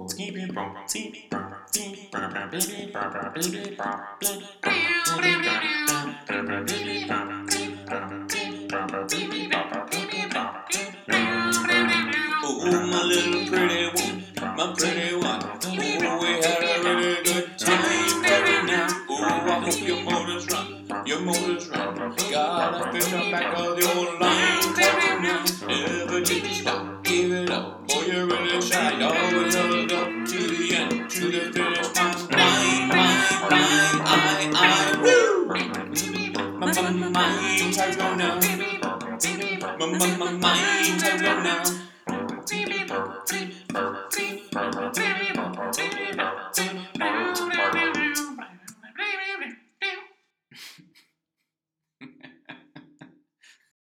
my little pretty one, my pretty one. Oh, we had a really good time right now. Oh, I hope your motors run. Gotta fill the back of your line right now. Never did you stop, give it up. Boy, you're really shy. You always held up to the end, to the finish line. Woo! My time go now. My time go now.